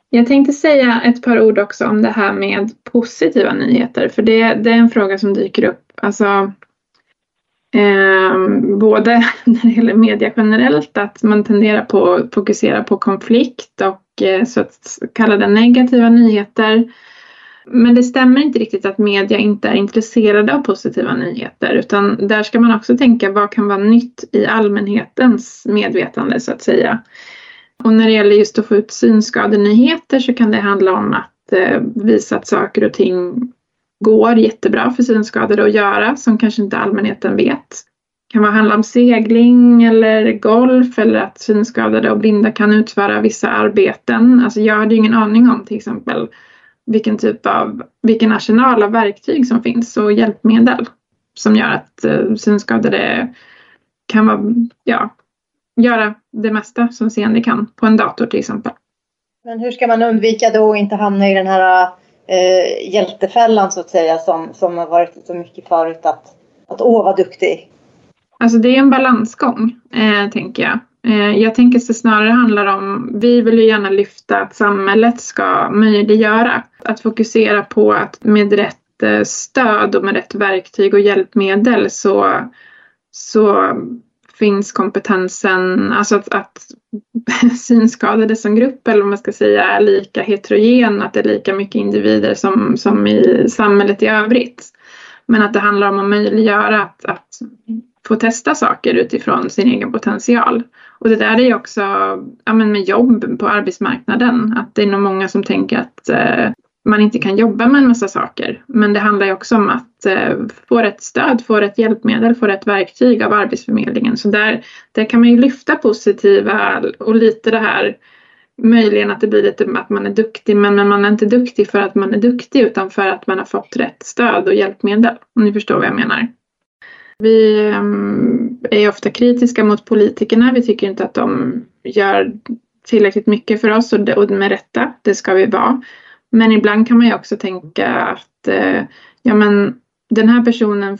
Jag tänkte säga ett par ord också om det här med positiva nyheter. För det är en fråga som dyker upp. Alltså, både när det gäller media generellt, att man tenderar på att fokusera på konflikt och så att kallade negativa nyheter. Men det stämmer inte riktigt att media inte är intresserade av positiva nyheter, utan där ska man också tänka vad kan vara nytt i allmänhetens medvetande så att säga. Och när det gäller just att få ut synskadenyheter så kan det handla om att visa att saker och ting går jättebra för synskadade att göra som kanske inte allmänheten vet. Det kan handla om segling eller golf, eller att synskadade och blinda kan utföra vissa arbeten. Alltså jag hade ju ingen aning om till exempel vilken arsenal av verktyg som finns och hjälpmedel som gör att synskadade kan göra det mesta som seende kan på en dator till exempel. Men hur ska man undvika då att inte hamna i den här hjältefällan så att säga som har varit så mycket förut att vad duktig? Alltså det är en balansgång tänker jag. Jag tänker att det snarare handlar om, vi vill ju gärna lyfta att samhället ska möjliggöra att fokusera på att med rätt stöd och med rätt verktyg och hjälpmedel så finns kompetensen, alltså att synskadade som grupp eller vad man ska säga är lika heterogen, att det är lika mycket individer som i samhället i övrigt. Men att det handlar om att möjliggöra att få testa saker utifrån sin egen potential. Och det där är ju också med jobb på arbetsmarknaden. Att det är nog många som tänker att man inte kan jobba med en massa saker. Men det handlar ju också om att få rätt stöd, få rätt hjälpmedel, få rätt verktyg av Arbetsförmedlingen. Så där kan man ju lyfta positiva och lite det här, möjligen att det blir lite att man är duktig, men man är inte duktig för att man är duktig utan för att man har fått rätt stöd och hjälpmedel. Om ni förstår vad jag menar. Vi är ofta kritiska mot politikerna. Vi tycker inte att de gör tillräckligt mycket för oss och med rätta, det ska vi vara. Men ibland kan man ju också tänka att den här personen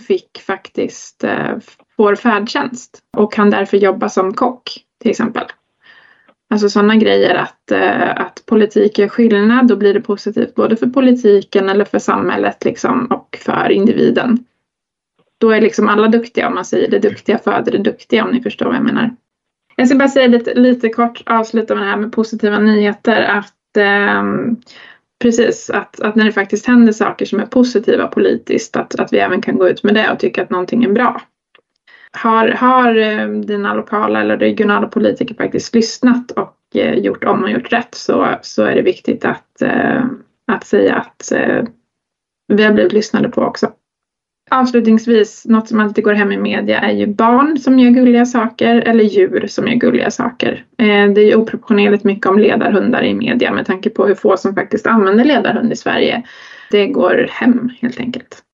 får färdtjänst och kan därför jobba som kock till exempel. Alltså sådana grejer att politik gör skillnad, då blir det positivt både för politiken eller för samhället liksom, och för individen. Då är liksom alla duktiga, om man säger det duktiga föder det duktiga, om ni förstår vad jag menar. Jag ska bara säga lite kort, avsluta med det här med positiva nyheter, att precis, att när det faktiskt händer saker som är positiva politiskt, att vi även kan gå ut med det och tycka att någonting är bra. Har dina lokala eller regionala politiker faktiskt lyssnat och gjort om och gjort rätt, så är det viktigt att säga att vi har blivit lyssnade på också. Avslutningsvis, något som alltid går hem i media är ju barn som gör gulliga saker eller djur som gör gulliga saker. Det är ju oproportionerligt mycket om ledarhundar i media med tanke på hur få som faktiskt använder ledarhund i Sverige. Det går hem helt enkelt.